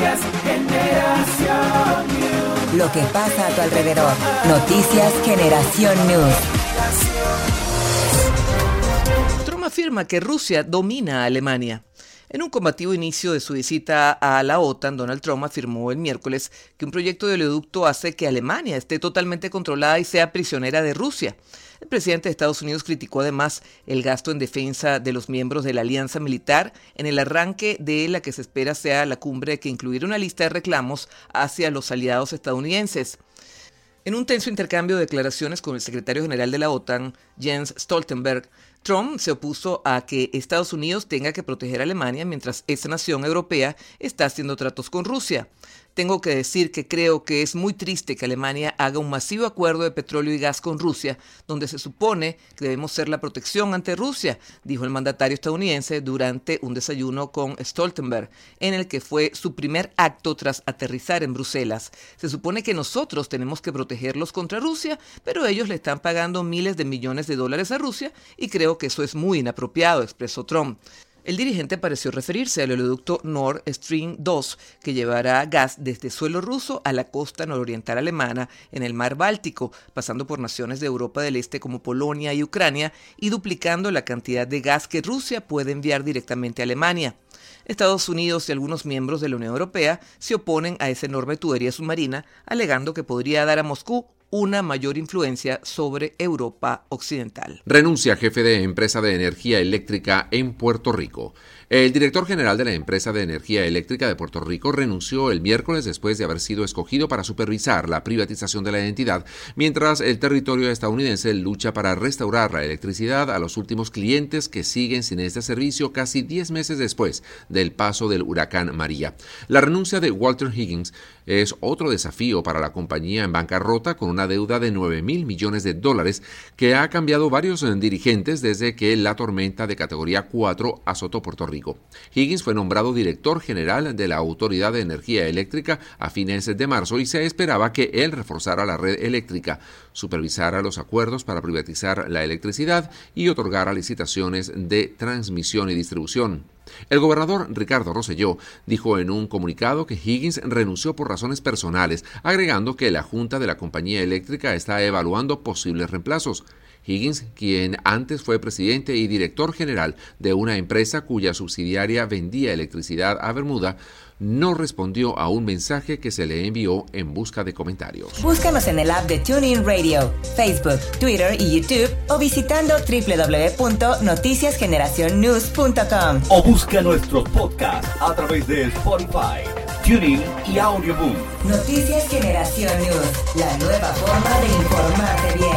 Noticias Generación News. Lo que pasa a tu alrededor. Noticias Generación News. Trump afirma que Rusia domina a Alemania. En un combativo inicio de su visita a la OTAN, Donald Trump afirmó el miércoles que un proyecto de oleoducto hace que Alemania esté totalmente controlada y sea prisionera de Rusia. El presidente de Estados Unidos criticó además el gasto en defensa de los miembros de la alianza militar en el arranque de la que se espera sea la cumbre que incluirá una lista de reclamos hacia los aliados estadounidenses. En un tenso intercambio de declaraciones con el secretario general de la OTAN, Jens Stoltenberg, Trump se opuso a que Estados Unidos tenga que proteger a Alemania mientras esa nación europea está haciendo tratos con Rusia. Tengo que decir que creo que es muy triste que Alemania haga un masivo acuerdo de petróleo y gas con Rusia, donde se supone que debemos ser la protección ante Rusia, dijo el mandatario estadounidense durante un desayuno con Stoltenberg, en el que fue su primer acto tras aterrizar en Bruselas. Se supone que nosotros tenemos que protegerlos contra Rusia, pero ellos le están pagando miles de millones de dólares a Rusia y creo que eso es muy inapropiado, expresó Trump. El dirigente pareció referirse al oleoducto Nord Stream 2, que llevará gas desde suelo ruso a la costa nororiental alemana en el mar Báltico, pasando por naciones de Europa del Este como Polonia y Ucrania y duplicando la cantidad de gas que Rusia puede enviar directamente a Alemania. Estados Unidos y algunos miembros de la Unión Europea se oponen a esa enorme tubería submarina, alegando que podría dar a Moscú una mayor influencia sobre Europa Occidental. Renuncia jefe de empresa de energía eléctrica en Puerto Rico. El director general de la empresa de energía eléctrica de Puerto Rico renunció el miércoles después de haber sido escogido para supervisar la privatización de la entidad, mientras el territorio estadounidense lucha para restaurar la electricidad a los últimos clientes que siguen sin este servicio casi 10 meses después del paso del huracán María. La renuncia de Walter Higgins es otro desafío para la compañía en bancarrota con una deuda de $9,000 millones que ha cambiado varios dirigentes desde que la tormenta de categoría 4 azotó Puerto Rico. Higgins fue nombrado director general de la Autoridad de Energía Eléctrica a fines de marzo y se esperaba que él reforzara la red eléctrica, supervisara los acuerdos para privatizar la electricidad y otorgara licitaciones de transmisión y distribución. El gobernador Ricardo Rosselló dijo en un comunicado que Higgins renunció por razones personales, agregando que la Junta de la compañía eléctrica está evaluando posibles reemplazos. Higgins, quien antes fue presidente y director general de una empresa cuya subsidiaria vendía electricidad a Bermuda, no respondió a un mensaje que se le envió en busca de comentarios. Búscanos en el app de TuneIn Radio, Facebook, Twitter y YouTube o visitando www.noticiasgeneracionnews.com. O busca nuestros podcasts a través de Spotify, TuneIn y Audioboom. Noticias Generación News, la nueva forma de informarte bien.